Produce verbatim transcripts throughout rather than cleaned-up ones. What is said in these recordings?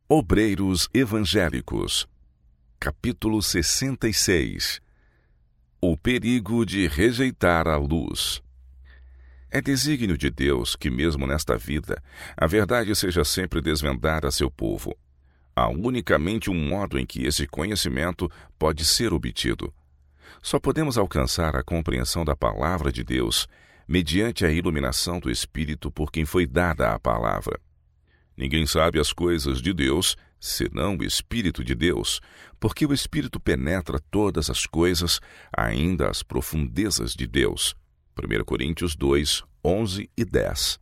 Obreiros Evangélicos, capítulo sessenta e seis. O perigo de rejeitar a luz. É desígnio de Deus que, mesmo nesta vida, a verdade seja sempre desvendada a seu povo. Há unicamente um modo em que esse conhecimento pode ser obtido. Só podemos alcançar a compreensão da palavra de Deus mediante a iluminação do Espírito por quem foi dada a palavra. Ninguém sabe as coisas de Deus, senão o Espírito de Deus, porque o Espírito penetra todas as coisas, ainda as profundezas de Deus. primeira Coríntios dois, onze e dez.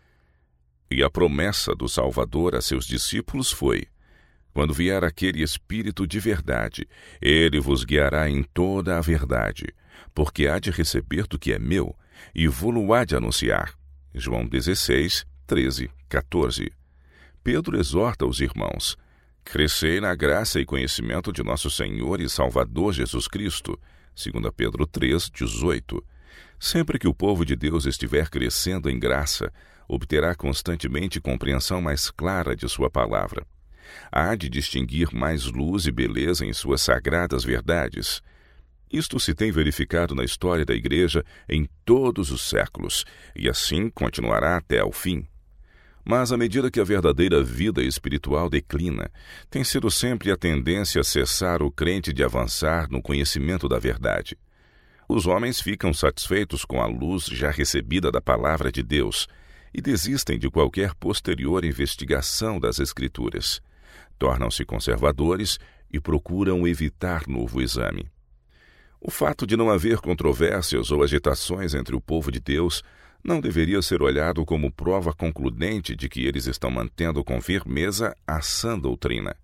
E a promessa do Salvador a seus discípulos foi: quando vier aquele Espírito de verdade, ele vos guiará em toda a verdade, porque há de receber do que é meu, e vô-lo há de anunciar. João dezesseis, treze, quatorze. Pedro exorta os irmãos: crescei na graça e conhecimento de nosso Senhor e Salvador Jesus Cristo. segunda Pedro três, dezoito. Sempre que o povo de Deus estiver crescendo em graça, obterá constantemente compreensão mais clara de sua palavra. Há de distinguir mais luz e beleza em suas sagradas verdades. Isto se tem verificado na história da Igreja em todos os séculos, e assim continuará até ao fim. Mas, à medida que a verdadeira vida espiritual declina, tem sido sempre a tendência a cessar o crente de avançar no conhecimento da verdade. Os homens ficam satisfeitos com a luz já recebida da palavra de Deus e desistem de qualquer posterior investigação das Escrituras. Tornam-se conservadores e procuram evitar novo exame. O fato de não haver controvérsias ou agitações entre o povo de Deus não deveria ser olhado como prova concludente de que eles estão mantendo com firmeza a sã doutrina.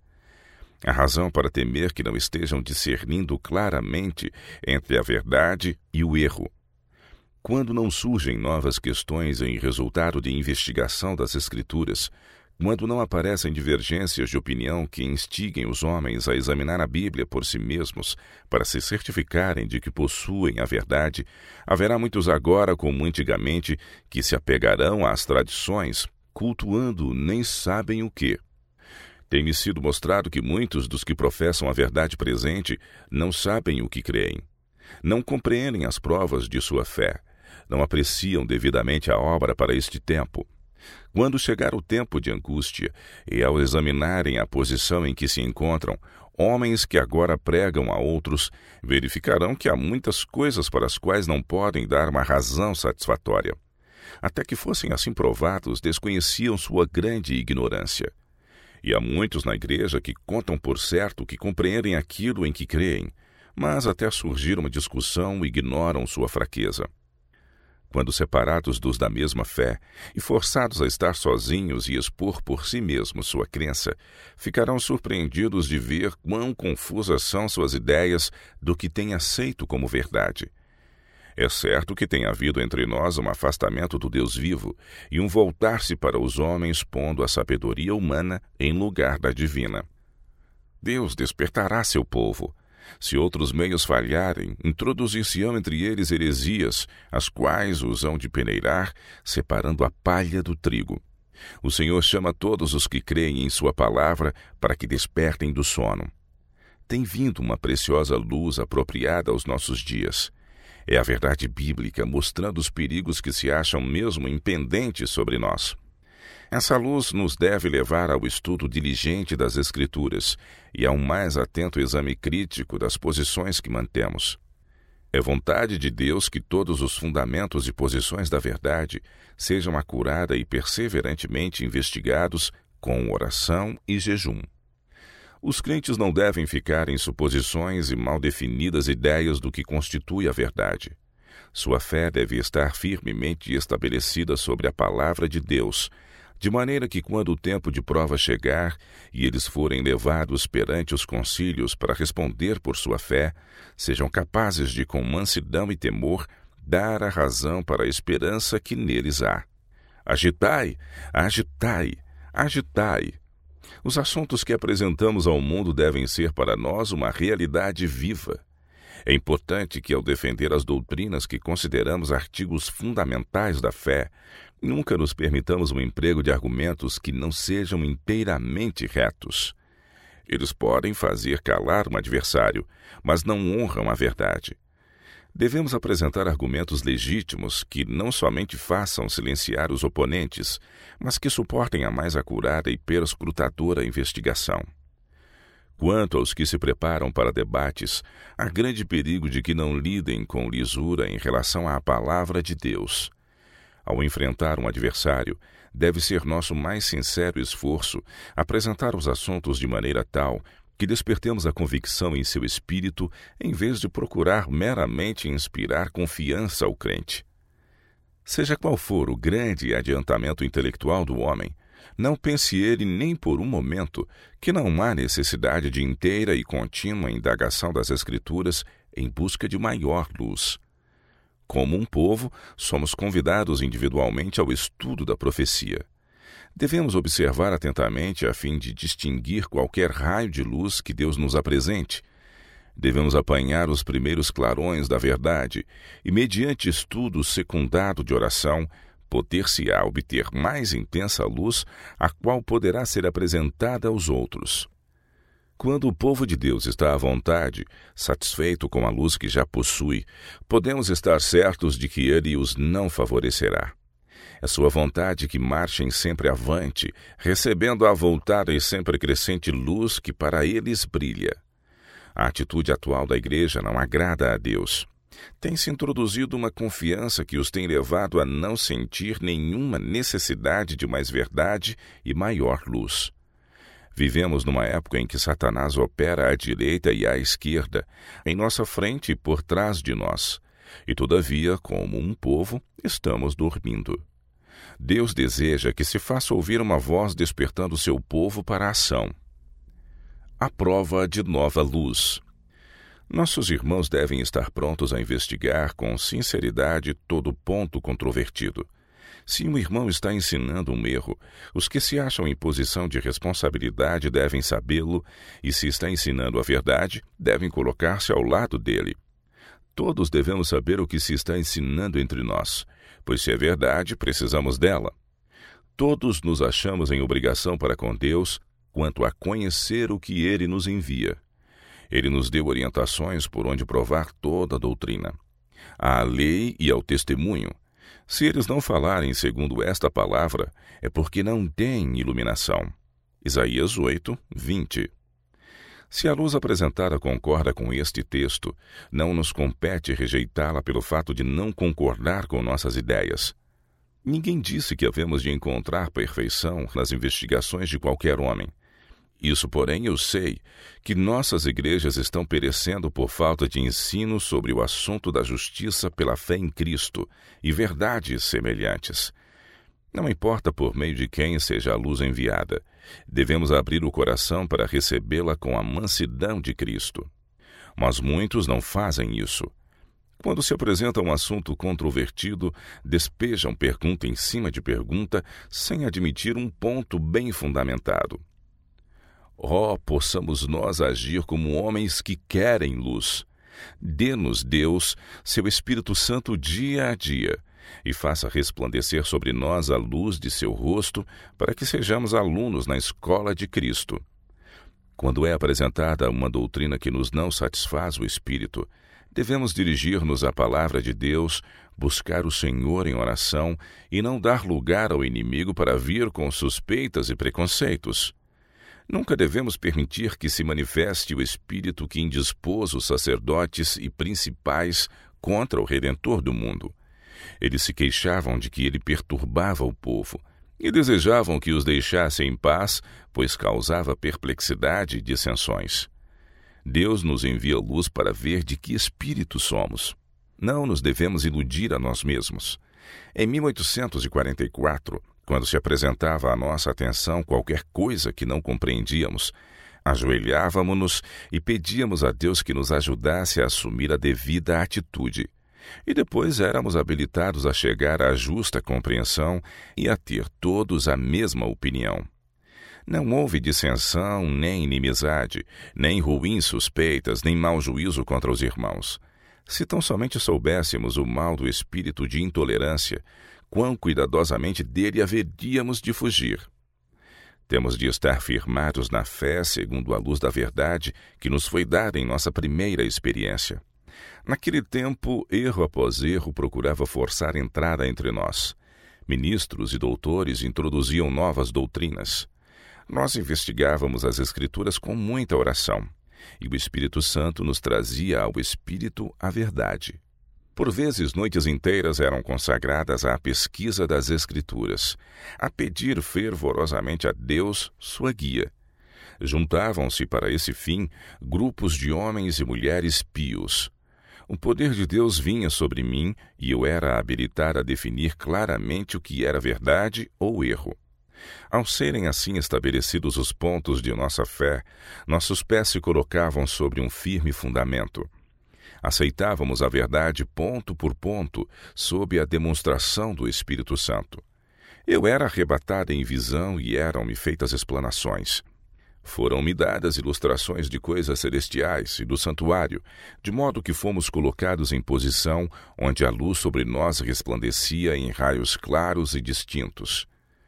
A razão para temer que não estejam discernindo claramente entre a verdade e o erro. Quando não surgem novas questões em resultado de investigação das Escrituras, quando não aparecem divergências de opinião que instiguem os homens a examinar a Bíblia por si mesmos para se certificarem de que possuem a verdade, haverá muitos agora, como antigamente, que se apegarão às tradições, cultuando nem sabem o quê. Tem-me sido mostrado que muitos dos que professam a verdade presente não sabem o que creem. Não compreendem as provas de sua fé. Não apreciam devidamente a obra para este tempo. Quando chegar o tempo de angústia, e ao examinarem a posição em que se encontram, homens que agora pregam a outros, verificarão que há muitas coisas para as quais não podem dar uma razão satisfatória. Até que fossem assim provados, desconheciam sua grande ignorância. E há muitos na igreja que contam por certo que compreendem aquilo em que creem, mas até surgir uma discussão ignoram sua fraqueza. Quando separados dos da mesma fé e forçados a estar sozinhos e expor por si mesmos sua crença, ficarão surpreendidos de ver quão confusas são suas ideias do que têm aceito como verdade. É certo que tem havido entre nós um afastamento do Deus vivo e um voltar-se para os homens, pondo a sabedoria humana em lugar da divina. Deus despertará seu povo. Se outros meios falharem, introduzir-se-ão entre eles heresias, as quais os hão de peneirar, separando a palha do trigo. O Senhor chama todos os que creem em sua palavra para que despertem do sono. Tem vindo uma preciosa luz apropriada aos nossos dias. É a verdade bíblica mostrando os perigos que se acham mesmo impendentes sobre nós. Essa luz nos deve levar ao estudo diligente das Escrituras e a um mais atento exame crítico das posições que mantemos. É vontade de Deus que todos os fundamentos e posições da verdade sejam acurada e perseverantemente investigados com oração e jejum. Os crentes não devem ficar em suposições e mal definidas ideias do que constitui a verdade. Sua fé deve estar firmemente estabelecida sobre a palavra de Deus, de maneira que, quando o tempo de prova chegar e eles forem levados perante os concílios para responder por sua fé, sejam capazes de, com mansidão e temor, dar a razão para a esperança que neles há. Agitai, agitai, agitai. Os assuntos que apresentamos ao mundo devem ser para nós uma realidade viva. É importante que, ao defender as doutrinas que consideramos artigos fundamentais da fé, nunca nos permitamos o emprego de argumentos que não sejam inteiramente retos. Eles podem fazer calar um adversário, mas não honram a verdade. Devemos apresentar argumentos legítimos que não somente façam silenciar os oponentes, mas que suportem a mais acurada e perscrutadora investigação. Quanto aos que se preparam para debates, há grande perigo de que não lidem com lisura em relação à palavra de Deus. Ao enfrentar um adversário, deve ser nosso mais sincero esforço apresentar os assuntos de maneira tal que despertemos a convicção em seu espírito, em vez de procurar meramente inspirar confiança ao crente. Seja qual for o grande adiantamento intelectual do homem, não pense ele nem por um momento que não há necessidade de inteira e contínua indagação das Escrituras em busca de maior luz. Como um povo, somos convidados individualmente ao estudo da profecia. Devemos observar atentamente a fim de distinguir qualquer raio de luz que Deus nos apresente. Devemos apanhar os primeiros clarões da verdade e, mediante estudo secundado de oração, poder-se-á obter mais intensa luz, a qual poderá ser apresentada aos outros. Quando o povo de Deus está à vontade, satisfeito com a luz que já possui, podemos estar certos de que ele os não favorecerá. É sua vontade que marchem sempre avante, recebendo a voltada e sempre crescente luz que para eles brilha. A atitude atual da Igreja não agrada a Deus. Tem-se introduzido uma confiança que os tem levado a não sentir nenhuma necessidade de mais verdade e maior luz. Vivemos numa época em que Satanás opera à direita e à esquerda, em nossa frente e por trás de nós, e todavia, como um povo, estamos dormindo. Deus deseja que se faça ouvir uma voz despertando seu povo para a ação. A prova de nova luz. Nossos irmãos devem estar prontos a investigar com sinceridade todo ponto controvertido. Se um irmão está ensinando um erro, os que se acham em posição de responsabilidade devem sabê-lo, e se está ensinando a verdade, devem colocar-se ao lado dele. Todos devemos saber o que se está ensinando entre nós, pois se é verdade, precisamos dela. Todos nos achamos em obrigação para com Deus quanto a conhecer o que Ele nos envia. Ele nos deu orientações por onde provar toda a doutrina. À lei e ao testemunho. Se eles não falarem segundo esta palavra, é porque não têm iluminação. Isaías oito, vinte. Se a luz apresentada concorda com este texto, não nos compete rejeitá-la pelo fato de não concordar com nossas ideias. Ninguém disse que havemos de encontrar perfeição nas investigações de qualquer homem. Isso, porém, eu sei, que nossas igrejas estão perecendo por falta de ensino sobre o assunto da justiça pela fé em Cristo e verdades semelhantes. Não importa por meio de quem seja a luz enviada, devemos abrir o coração para recebê-la com a mansidão de Cristo. Mas muitos não fazem isso. Quando se apresenta um assunto controvertido, despejam pergunta em cima de pergunta, sem admitir um ponto bem fundamentado. Ó, oh, possamos nós agir como homens que querem luz. Dê-nos, Deus, seu Espírito Santo dia a dia, e faça resplandecer sobre nós a luz de seu rosto, para que sejamos alunos na escola de Cristo. Quando é apresentada uma doutrina que nos não satisfaz o espírito, devemos dirigir-nos à palavra de Deus, buscar o Senhor em oração e não dar lugar ao inimigo para vir com suspeitas e preconceitos. Nunca devemos permitir que se manifeste o espírito que indispôs os sacerdotes e principais contra o Redentor do mundo. Eles se queixavam de que ele perturbava o povo e desejavam que os deixasse em paz, pois causava perplexidade e dissensões. Deus nos envia luz para ver de que espírito somos. Não nos devemos iludir a nós mesmos. Em mil oitocentos e quarenta e quatro, quando se apresentava à nossa atenção qualquer coisa que não compreendíamos, ajoelhávamo-nos e pedíamos a Deus que nos ajudasse a assumir a devida atitude. E depois éramos habilitados a chegar à justa compreensão e a ter todos a mesma opinião. Não houve dissensão, nem inimizade, nem ruins suspeitas, nem mau juízo contra os irmãos. Se tão somente soubéssemos o mal do espírito de intolerância, quão cuidadosamente dele haveríamos de fugir. Temos de estar firmados na fé segundo a luz da verdade que nos foi dada em nossa primeira experiência. Naquele tempo, erro após erro procurava forçar entrada entre nós. Ministros e doutores introduziam novas doutrinas. Nós investigávamos as Escrituras com muita oração, e o Espírito Santo nos trazia ao Espírito a verdade. Por vezes, noites inteiras eram consagradas à pesquisa das Escrituras, a pedir fervorosamente a Deus sua guia. Juntavam-se para esse fim grupos de homens e mulheres pios. O poder de Deus vinha sobre mim e eu era habilitado a definir claramente o que era verdade ou erro. Ao serem assim estabelecidos os pontos de nossa fé, nossos pés se colocavam sobre um firme fundamento. Aceitávamos a verdade ponto por ponto, sob a demonstração do Espírito Santo. Eu era arrebatado em visão e eram-me feitas explanações. Foram-me dadas ilustrações de coisas celestiais e do santuário, de modo que fomos colocados em posição onde a luz sobre nós resplandecia em raios claros e distintos.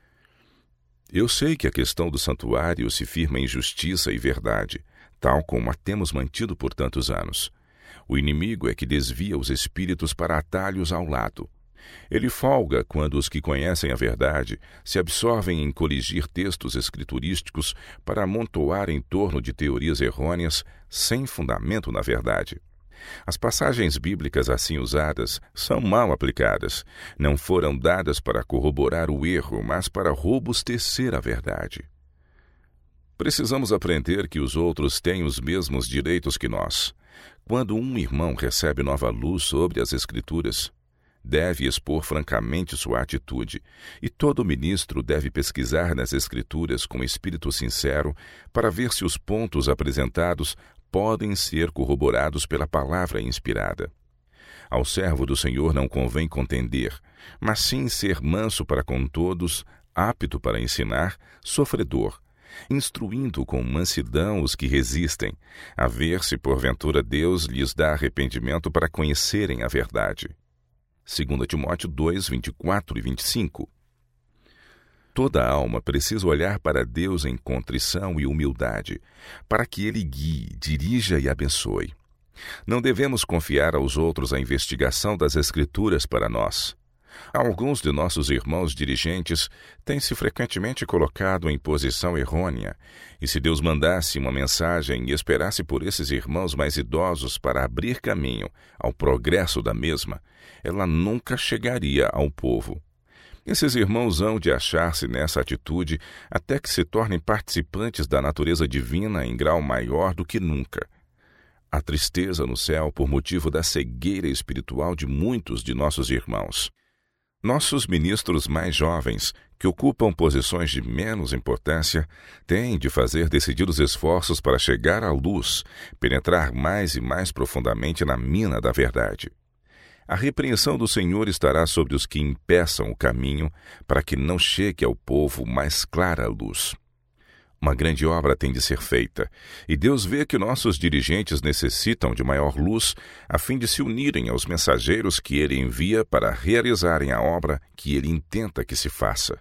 Eu sei que a questão do santuário se firma em justiça e verdade, tal como a temos mantido por tantos anos. O inimigo é que desvia os espíritos para atalhos ao lado. Ele folga quando os que conhecem a verdade se absorvem em coligir textos escriturísticos para amontoar em torno de teorias errôneas sem fundamento na verdade. As passagens bíblicas assim usadas são mal aplicadas. Não foram dadas para corroborar o erro, mas para robustecer a verdade. Precisamos aprender que os outros têm os mesmos direitos que nós. Quando um irmão recebe nova luz sobre as Escrituras, deve expor francamente sua atitude, e todo ministro deve pesquisar nas Escrituras com espírito sincero para ver se os pontos apresentados podem ser corroborados pela palavra inspirada. Ao servo do Senhor não convém contender, mas sim ser manso para com todos, apto para ensinar, sofredor, instruindo com mansidão os que resistem, a ver se porventura Deus lhes dá arrependimento para conhecerem a verdade. Segunda Timóteo dois, vinte e quatro e vinte e cinco. Toda alma precisa olhar para Deus em contrição e humildade, para que Ele guie, dirija e abençoe. Não devemos confiar aos outros a investigação das Escrituras para nós. Alguns de nossos irmãos dirigentes têm-se frequentemente colocado em posição errônea, e se Deus mandasse uma mensagem e esperasse por esses irmãos mais idosos para abrir caminho ao progresso da mesma, ela nunca chegaria ao povo. Esses irmãos hão de achar-se nessa atitude até que se tornem participantes da natureza divina em grau maior do que nunca. Há tristeza no céu por motivo da cegueira espiritual de muitos de nossos irmãos. Nossos ministros mais jovens, que ocupam posições de menos importância, têm de fazer decididos esforços para chegar à luz, penetrar mais e mais profundamente na mina da verdade. A repreensão do Senhor estará sobre os que impeçam o caminho para que não chegue ao povo mais clara luz. Uma grande obra tem de ser feita, e Deus vê que nossos dirigentes necessitam de maior luz a fim de se unirem aos mensageiros que Ele envia para realizarem a obra que Ele intenta que se faça.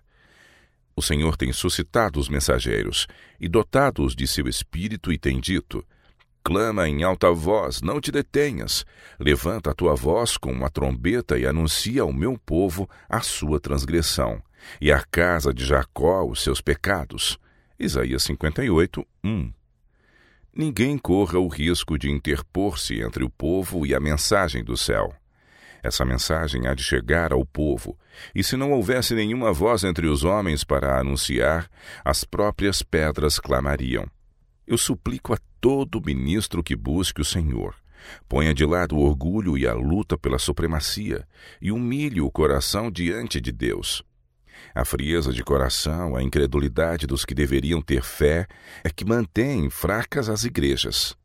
O Senhor tem suscitado os mensageiros e dotado-os de seu espírito e tem dito: clama em alta voz, não te detenhas. Levanta a tua voz com uma trombeta e anuncia ao meu povo a sua transgressão, e à casa de Jacó os seus pecados. Isaías cinquenta e oito, um. Ninguém corra o risco de interpor-se entre o povo e a mensagem do céu. Essa mensagem há de chegar ao povo, e se não houvesse nenhuma voz entre os homens para a anunciar, as próprias pedras clamariam. Eu suplico a todo ministro que busque o Senhor. Ponha de lado o orgulho e a luta pela supremacia, e humilhe o coração diante de Deus. A frieza de coração, a incredulidade dos que deveriam ter fé, é que mantém fracas as igrejas.